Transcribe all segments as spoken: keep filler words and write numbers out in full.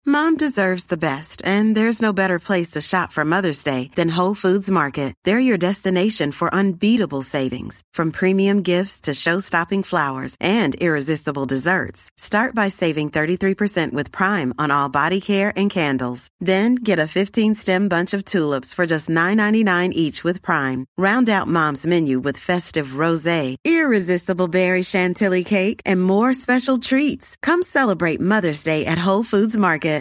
Mom deserves the best, and there's no better place to shop for Mother's Day than Whole Foods Market. They're your destination for unbeatable savings, from premium gifts to show-stopping flowers and irresistible desserts. Start by saving thirty-three percent with Prime on all body care and candles. Then get a fifteen-stem bunch of tulips for just nine ninety-nine each with Prime. Round out Mom's menu with festive rosé, irresistible berry chantilly cake, and more special treats. Come celebrate Mother's Day at Whole Foods Market.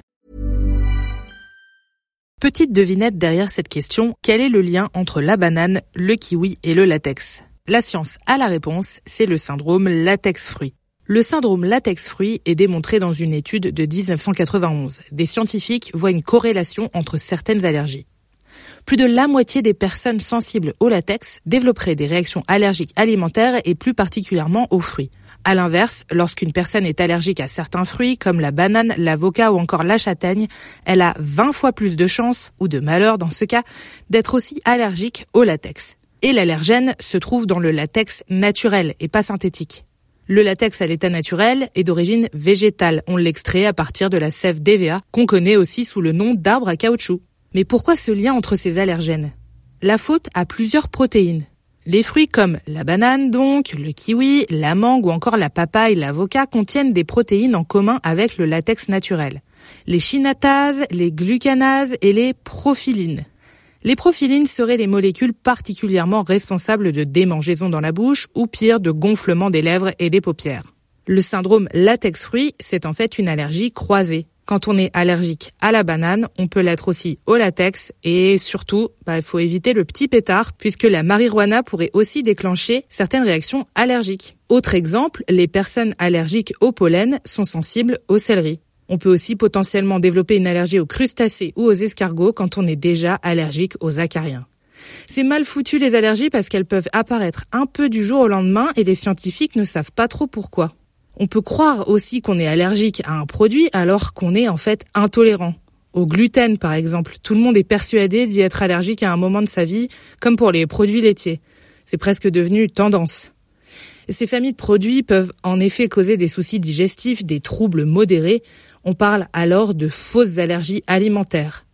Petite devinette derrière cette question, quel est le lien entre la banane, le kiwi et le latex ? La science a la réponse, c'est le syndrome latex-fruit. Le syndrome latex-fruit est démontré dans une étude de dix-neuf cent quatre-vingt-onze. Des scientifiques voient une corrélation entre certaines allergies. Plus de la moitié des personnes sensibles au latex développeraient des réactions allergiques alimentaires et plus particulièrement aux fruits. À l'inverse, lorsqu'une personne est allergique à certains fruits, comme la banane, l'avocat ou encore la châtaigne, elle a vingt fois plus de chances, ou de malheur dans ce cas, d'être aussi allergique au latex. Et l'allergène se trouve dans le latex naturel et pas synthétique. Le latex à l'état naturel est d'origine végétale. On l'extrait à partir de la sève d'Hevea, qu'on connaît aussi sous le nom d'arbre à caoutchouc. Mais pourquoi ce lien entre ces allergènes ? La faute a plusieurs protéines. Les fruits comme la banane donc, le kiwi, la mangue ou encore la papaye, l'avocat contiennent des protéines en commun avec le latex naturel. Les chinatases, les glucanases et les profilines. Les profilines seraient les molécules particulièrement responsables de démangeaisons dans la bouche ou pire de gonflement des lèvres et des paupières. Le syndrome latex-fruit, c'est en fait une allergie croisée. Quand on est allergique à la banane, on peut l'être aussi au latex et surtout, bah, il faut éviter le petit pétard puisque la marijuana pourrait aussi déclencher certaines réactions allergiques. Autre exemple, les personnes allergiques au pollen sont sensibles au céleri. On peut aussi potentiellement développer une allergie aux crustacés ou aux escargots quand on est déjà allergique aux acariens. C'est mal foutu les allergies parce qu'elles peuvent apparaître un peu du jour au lendemain et les scientifiques ne savent pas trop pourquoi. On peut croire aussi qu'on est allergique à un produit alors qu'on est en fait intolérant. Au gluten par exemple, tout le monde est persuadé d'y être allergique à un moment de sa vie, comme pour les produits laitiers. C'est presque devenu tendance. Et ces familles de produits peuvent en effet causer des soucis digestifs, des troubles modérés. On parle alors de fausses allergies alimentaires.